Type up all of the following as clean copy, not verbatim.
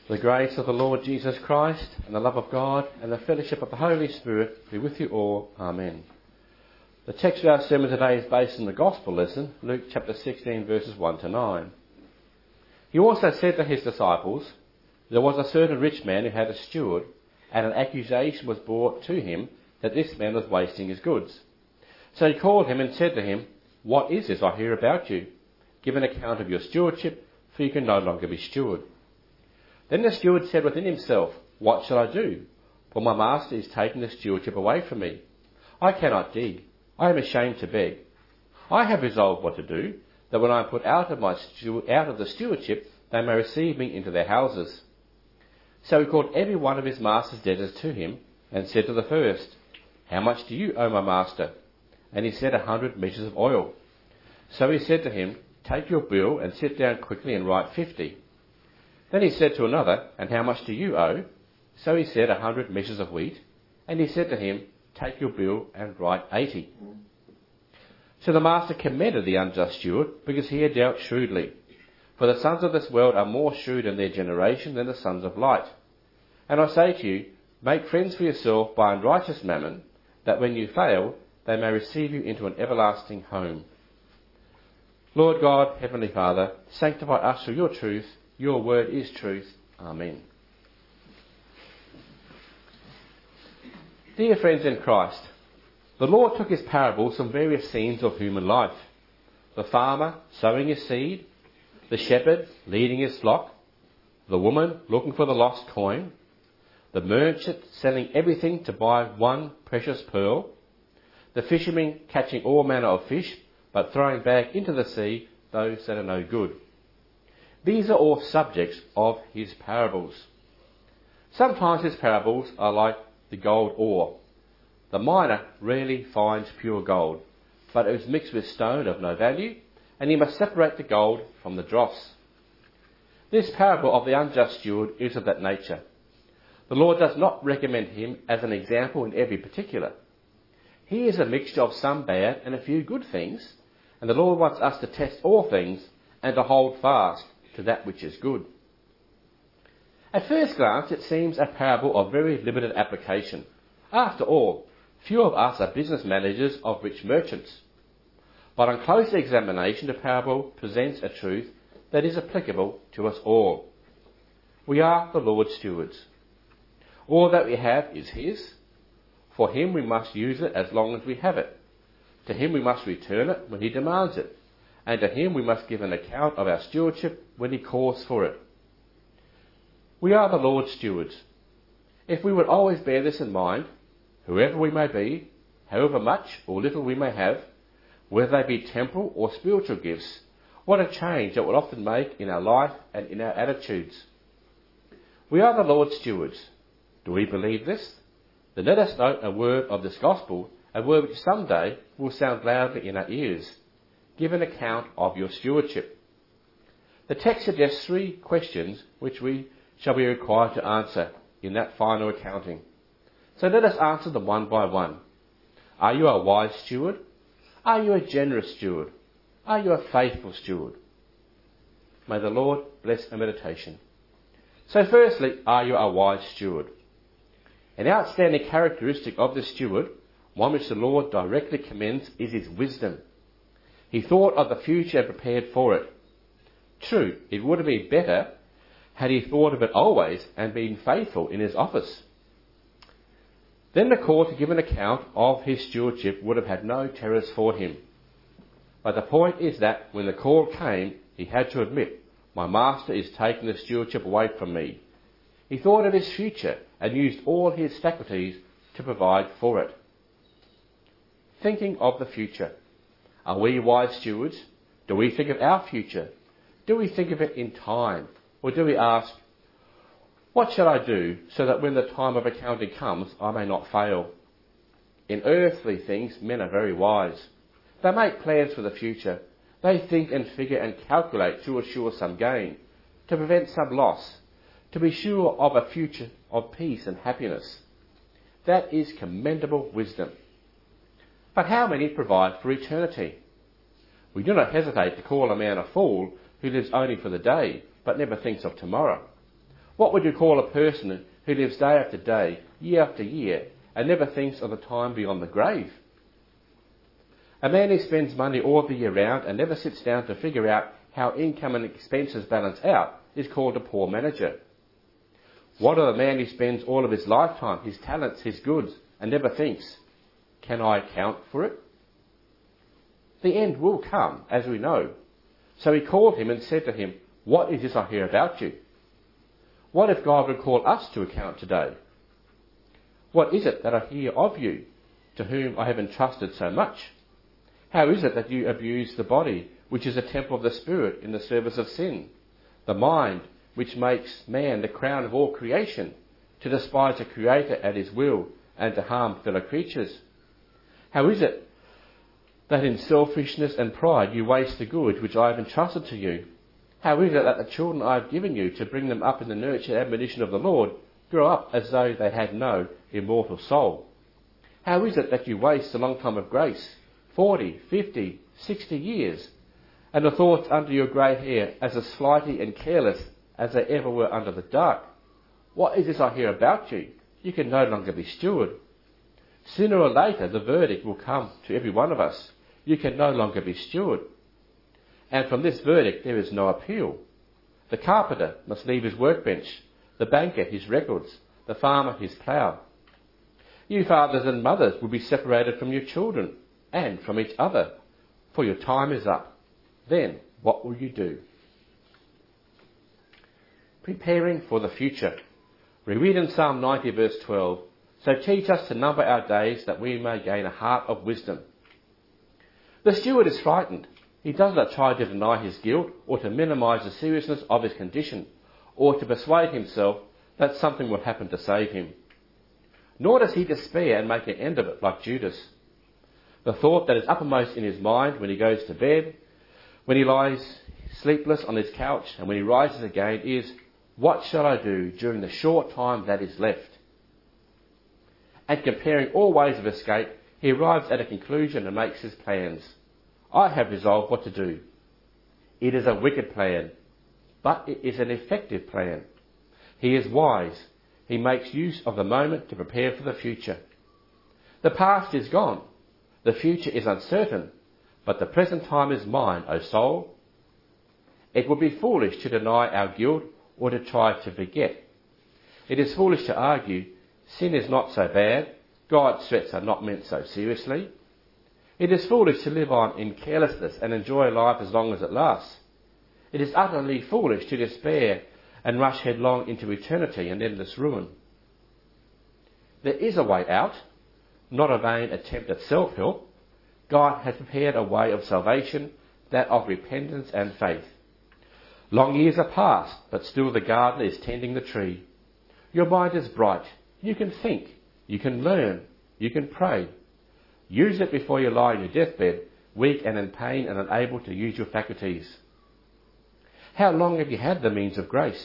The grace of the Lord Jesus Christ and the love of God and the fellowship of the Holy Spirit be with you all. Amen. The text of our sermon today is based on the Gospel lesson, Luke chapter 16 verses 1 to 9. He also said to his disciples, "There was a certain rich man who had a steward, and an accusation was brought to him that this man was wasting his goods. So he called him and said to him, 'What is this I hear about you? Give an account of your stewardship, for you can no longer be steward.' Then the steward said within himself, 'What shall I do? For my master is taking the stewardship away from me. I cannot dig. I am ashamed to beg. I have resolved what to do, that when I am put out of the stewardship, they may receive me into their houses.' So he called every one of his master's debtors to him, and said to the first, 'How much do you owe my master?' And he said, 100 measures of oil. So he said to him, 'Take your bill and sit down quickly and write 50. Then he said to another, 'And how much do you owe?' So he said, 100 measures of wheat. And he said to him, 'Take your bill and write 80. So the master commended the unjust steward, because he had dealt shrewdly. For the sons of this world are more shrewd in their generation than the sons of light. And I say to you, make friends for yourself by unrighteous mammon, that when you fail, they may receive you into an everlasting home.' Lord God, Heavenly Father, sanctify us through your truth. Your word is truth. Amen. Dear friends in Christ, the Lord took his parables from various scenes of human life. The farmer sowing his seed, the shepherd leading his flock, the woman looking for the lost coin, the merchant selling everything to buy one precious pearl, the fisherman catching all manner of fish, but throwing back into the sea those that are no good. These are all subjects of his parables. Sometimes his parables are like the gold ore. The miner rarely finds pure gold, but it is mixed with stone of no value, and he must separate the gold from the dross. This parable of the unjust steward is of that nature. The Lord does not recommend him as an example in every particular. He is a mixture of some bad and a few good things, and the Lord wants us to test all things and to hold fast to that which is good. At first glance, it seems a parable of very limited application. After all, few of us are business managers of rich merchants. But on closer examination, the parable presents a truth that is applicable to us all. We are the Lord's stewards. All that we have is his. For him we must use it as long as we have it. To him we must return it when he demands it. And to him we must give an account of our stewardship when he calls for it. We are the Lord's stewards. If we would always bear this in mind, whoever we may be, however much or little we may have, whether they be temporal or spiritual gifts, what a change that would often make in our life and in our attitudes. We are the Lord's stewards. Do we believe this? Then let us note a word of this gospel, a word which someday will sound loudly in our ears. Give an account of your stewardship. The text suggests 3 questions which we shall be required to answer in that final accounting. So let us answer them one by one. Are you a wise steward? Are you a generous steward? Are you a faithful steward? May the Lord bless our meditation. So firstly, are you a wise steward? An outstanding characteristic of the steward, one which the Lord directly commends, is his wisdom. He thought of the future and prepared for it. True, it would have been better had he thought of it always and been faithful in his office. Then the call to give an account of his stewardship would have had no terrors for him. But the point is that when the call came, he had to admit, my master is taking the stewardship away from me. He thought of his future and used all his faculties to provide for it. Thinking of the future. Are we wise stewards? Do we think of our future? Do we think of it in time? Or do we ask, what shall I do so that when the time of accounting comes, I may not fail? In earthly things, men are very wise. They make plans for the future. They think and figure and calculate to assure some gain, to prevent some loss, to be sure of a future of peace and happiness. That is commendable wisdom. But how many provide for eternity? We do not hesitate to call a man a fool who lives only for the day, but never thinks of tomorrow. What would you call a person who lives day after day, year after year, and never thinks of the time beyond the grave? A man who spends money all the year round and never sits down to figure out how income and expenses balance out is called a poor manager. What of a man who spends all of his lifetime, his talents, his goods, and never thinks, can I account for it? The end will come, as we know. So he called him and said to him, what is this I hear about you? What if God would call us to account today? What is it that I hear of you, to whom I have entrusted so much? How is it that you abuse the body, which is a temple of the Spirit, in the service of sin? The mind, which makes man the crown of all creation, to despise the Creator at his will, and to harm fellow creatures? How is it that in selfishness and pride you waste the good which I have entrusted to you? How is it that the children I have given you to bring them up in the nurture and admonition of the Lord grow up as though they had no immortal soul? How is it that you waste a long time of grace, 40, 50, 60 years, and the thoughts under your grey hair as as flighty and careless as they ever were under the dark? What is this I hear about you? You can no longer be steward. Sooner or later the verdict will come to every one of us. You can no longer be steward. And from this verdict there is no appeal. The carpenter must leave his workbench, the banker his records, the farmer his plough. You fathers and mothers will be separated from your children and from each other, for your time is up. Then what will you do? Preparing for the future. We read in Psalm 90 verse 12, so teach us to number our days that we may gain a heart of wisdom. The steward is frightened. He does not try to deny his guilt or to minimise the seriousness of his condition or to persuade himself that something will happen to save him. Nor does he despair and make an end of it like Judas. The thought that is uppermost in his mind when he goes to bed, when he lies sleepless on his couch and when he rises again is, what shall I do during the short time that is left? And comparing all ways of escape, he arrives at a conclusion and makes his plans. I have resolved what to do. It is a wicked plan, but it is an effective plan. He is wise. He makes use of the moment to prepare for the future. The past is gone. The future is uncertain, but the present time is mine, O soul. It would be foolish to deny our guilt or to try to forget. It is foolish to argue, sin is not so bad, God's threats are not meant so seriously. It is foolish to live on in carelessness and enjoy life as long as it lasts. It is utterly foolish to despair and rush headlong into eternity and endless ruin. There is a way out, not a vain attempt at self-help. God has prepared a way of salvation, that of repentance and faith. Long years are past, but still the gardener is tending the tree. Your mind is bright. You can think. You can learn. You can pray. Use it before you lie on your deathbed, weak and in pain and unable to use your faculties. How long have you had the means of grace?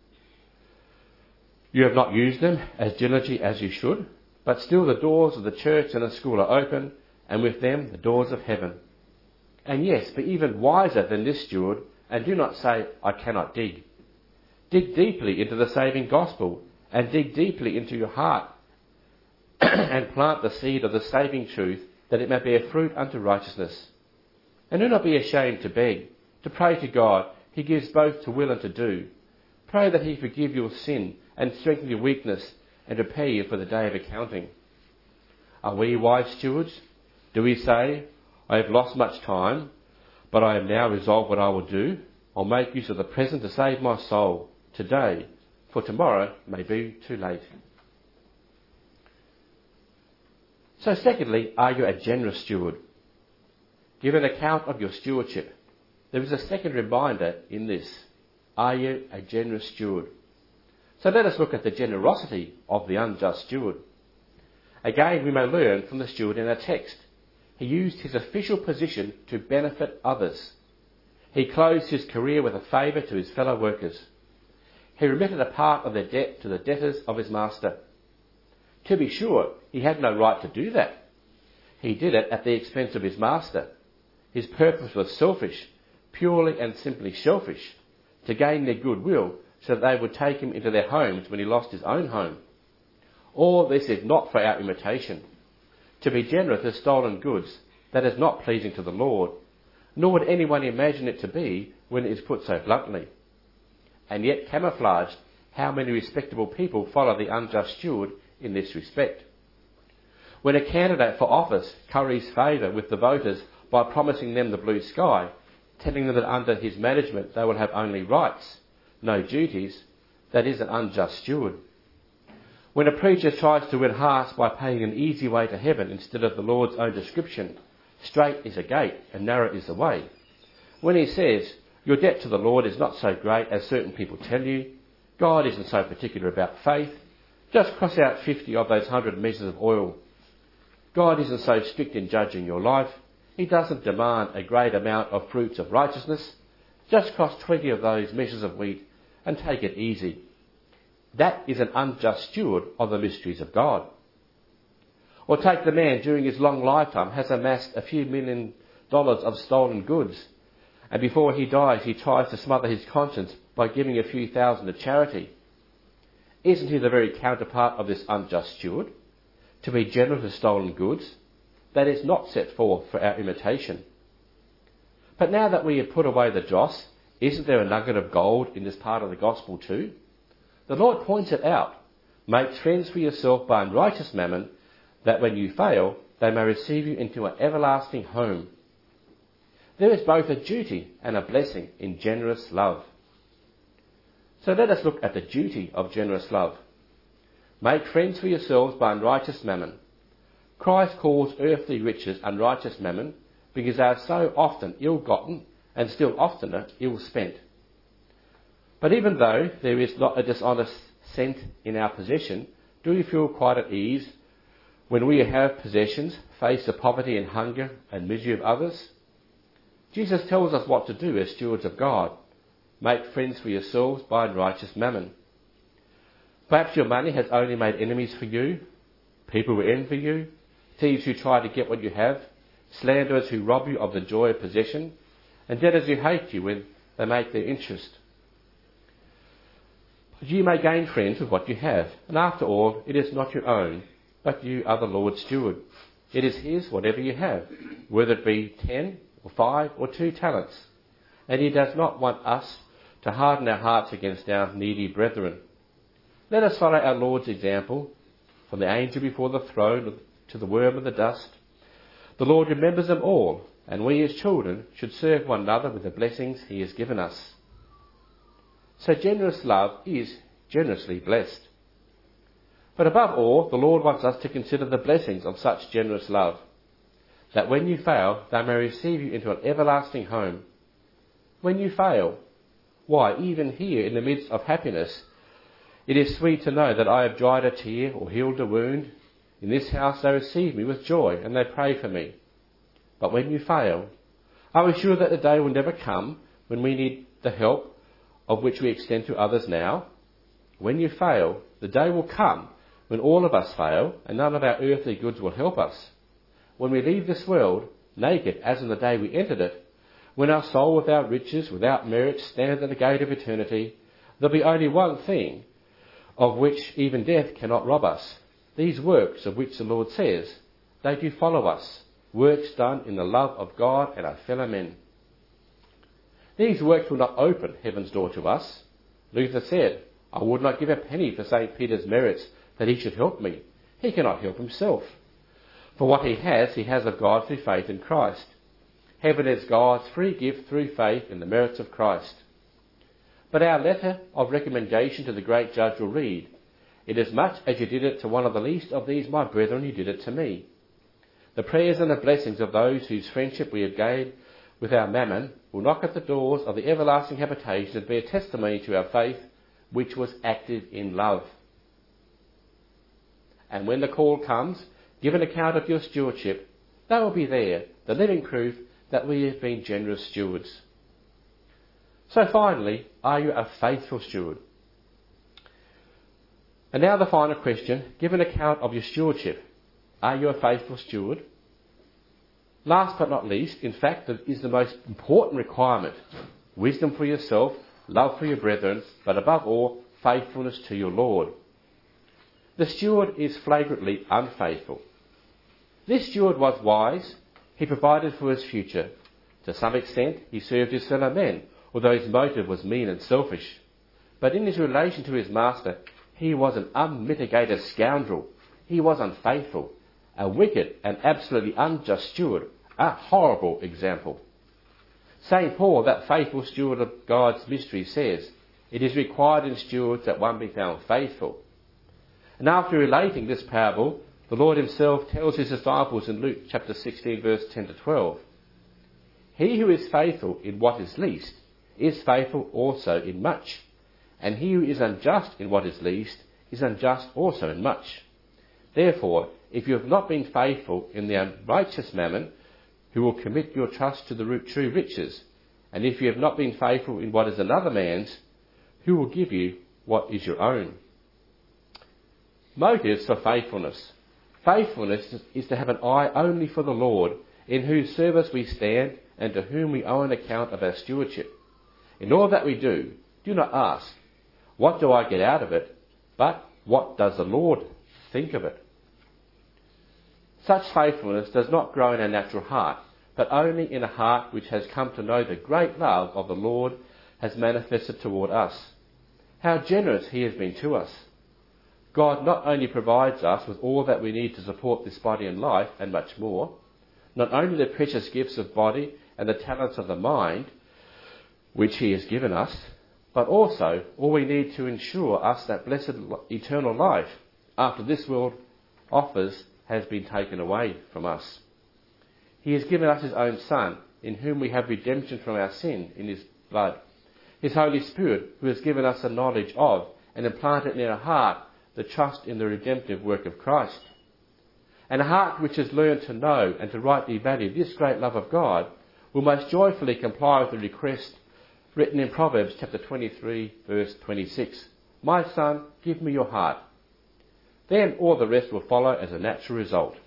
You have not used them as diligently as you should, but still the doors of the church and the school are open, and with them the doors of heaven. And yes, be even wiser than this steward, and do not say, I cannot dig. Dig deeply into the saving gospel, and dig deeply into your heart, and plant the seed of the saving truth, that it may bear fruit unto righteousness. And do not be ashamed to beg, to pray to God. He gives both to will and to do. Pray that he forgive your sin and strengthen your weakness and prepare you for the day of accounting. Are we wise stewards? Do we say, I have lost much time, but I am now resolved what I will do? I'll make use of the present to save my soul today, for tomorrow may be too late. So secondly, are you a generous steward? Give an account of your stewardship. There is a second reminder in this. Are you a generous steward? So let us look at the generosity of the unjust steward. Again, we may learn from the steward in our text. He used his official position to benefit others. He closed his career with a favour to his fellow workers. He remitted a part of their debt to the debtors of his master. To be sure, he had no right to do that. He did it at the expense of his master. His purpose was selfish, purely and simply selfish, to gain their goodwill so that they would take him into their homes when he lost his own home. All this is not for our imitation. To be generous with stolen goods, that is not pleasing to the Lord, nor would anyone imagine it to be when it is put so bluntly. And yet camouflaged, how many respectable people follow the unjust steward in this respect. When a candidate for office curries favour with the voters by promising them the blue sky, telling them that under his management they will have only rights, no duties, that is an unjust steward. When a preacher tries to win hearts by paying an easy way to heaven instead of the Lord's own description, straight is a gate and narrow is the way. When he says, your debt to the Lord is not so great as certain people tell you, God isn't so particular about faith, just cross out 50 of those 100 measures of oil. God isn't so strict in judging your life, he doesn't demand a great amount of fruits of righteousness, just cross 20 of those measures of wheat and take it easy. That is an unjust steward of the mysteries of God. Or take the man during his long lifetime has amassed a few $1 million of stolen goods, and before he dies he tries to smother his conscience by giving a few thousand to charity. Isn't he the very counterpart of this unjust steward? To be generous with stolen goods, that is not set forth for our imitation. But now that we have put away the dross, isn't there a nugget of gold in this part of the gospel too? The Lord points it out. Make friends for yourself by unrighteous mammon, that when you fail, they may receive you into an everlasting home. There is both a duty and a blessing in generous love. So let us look at the duty of generous love. Make friends for yourselves by unrighteous mammon. Christ calls earthly riches unrighteous mammon because they are so often ill-gotten and still oftener ill-spent. But even though there is not a dishonest cent in our possession, do we feel quite at ease when we have possessions, face the poverty and hunger and misery of others? Jesus tells us what to do as stewards of God. Make friends for yourselves by unrighteous mammon. Perhaps your money has only made enemies for you, people who envy you, thieves who try to get what you have, slanderers who rob you of the joy of possession, and debtors who hate you when they make their interest. But you may gain friends with what you have, and after all, it is not your own, but you are the Lord's steward. It is his whatever you have, whether it be 10 or 5 or 2 talents. And he does not want us to harden our hearts against our needy brethren. Let us follow our Lord's example, from the angel before the throne to the worm of the dust. The Lord remembers them all, and we as children should serve one another with the blessings he has given us. So generous love is generously blessed. But above all, the Lord wants us to consider the blessings of such generous love, that when you fail, they may receive you into an everlasting home. When you fail, why, even here in the midst of happiness, it is sweet to know that I have dried a tear or healed a wound. In this house they receive me with joy and they pray for me. But when you fail, are we sure that the day will never come when we need the help of which we extend to others now? When you fail, the day will come when all of us fail and none of our earthly goods will help us. When we leave this world, naked as in the day we entered it, when our soul without riches, without merit, stands at the gate of eternity, there'll be only one thing of which even death cannot rob us. These works of which the Lord says, they do follow us, works done in the love of God and our fellow men. These works will not open heaven's door to us. Luther said, I would not give a penny for St. Peter's merits that he should help me. He cannot help himself. For what he has of God through faith in Christ. Heaven is God's free gift through faith in the merits of Christ. But our letter of recommendation to the great judge will read, Inasmuch as you did it to one of the least of these my brethren, you did it to me. The prayers and the blessings of those whose friendship we have gained with our mammon will knock at the doors of the everlasting habitation and bear testimony to our faith, which was active in love. And when the call comes, give an account of your stewardship. They will be there, the living proof that we have been generous stewards. So finally, are you a faithful steward? And now the final question, give an account of your stewardship. Are you a faithful steward? Last but not least, in fact, is the most important requirement. Wisdom for yourself, love for your brethren, but above all, faithfulness to your Lord. The steward is flagrantly unfaithful. This steward was wise. He provided for his future. To some extent, he served his fellow men, although his motive was mean and selfish. But in his relation to his master, he was an unmitigated scoundrel. He was unfaithful, a wicked and absolutely unjust steward, a horrible example. St. Paul, that faithful steward of God's mystery, says, "It is required in stewards that one be found faithful." And after relating this parable, the Lord himself tells his disciples in Luke chapter 16, verse 10 to 12, "He who is faithful in what is least is faithful also in much, and he who is unjust in what is least is unjust also in much. Therefore, if you have not been faithful in the unrighteous mammon, who will commit your trust to the true riches? And if you have not been faithful in what is another man's, who will give you what is your own?" Motives for faithfulness. Faithfulness is to have an eye only for the Lord, in whose service we stand and to whom we owe an account of our stewardship. In all that we do, do not ask, "What do I get out of it?" but "What does the Lord think of it?" Such faithfulness does not grow in our natural heart, but only in a heart which has come to know the great love of the Lord has manifested toward us. How generous he has been to us. God not only provides us with all that we need to support this body and life, and much more, not only the precious gifts of body and the talents of the mind, which he has given us, but also all we need to ensure us that blessed eternal life after this world offers has been taken away from us. He has given us his own Son, in whom we have redemption from our sin in his blood. His Holy Spirit, who has given us a knowledge of and implanted in our heart the trust in the redemptive work of Christ. And a heart which has learned to know and to rightly value this great love of God will most joyfully comply with the request written in Proverbs chapter 23, verse 26. "My son, give me your heart." Then all the rest will follow as a natural result.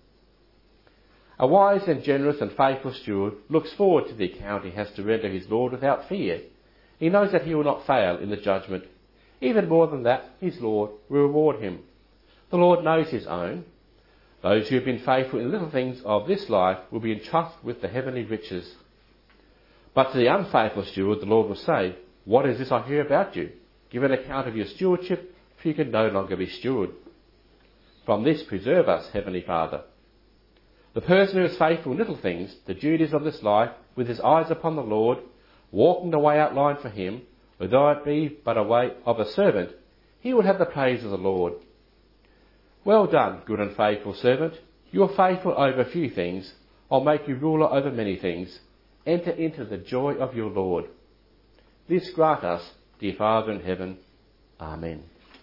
A wise and generous and faithful steward looks forward to the account he has to render his Lord without fear. He knows that he will not fail in the judgment. Even more than that, his Lord will reward him. The Lord knows his own. Those who have been faithful in little things of this life will be entrusted with the heavenly riches. But to the unfaithful steward, the Lord will say, "What is this I hear about you? Give an account of your stewardship, for you can no longer be steward." From this preserve us, Heavenly Father. The person who is faithful in little things, the duties of this life, with his eyes upon the Lord, walking the way outlined for him, although it be but a way of a servant, he will have the praise of the Lord. "Well done, good and faithful servant. You are faithful over a few things. I'll make you ruler over many things. Enter into the joy of your Lord." This grant us, dear Father in heaven. Amen.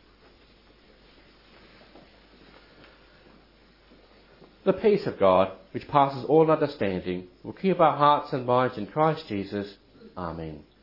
The peace of God, which passes all understanding, will keep our hearts and minds in Christ Jesus. Amen.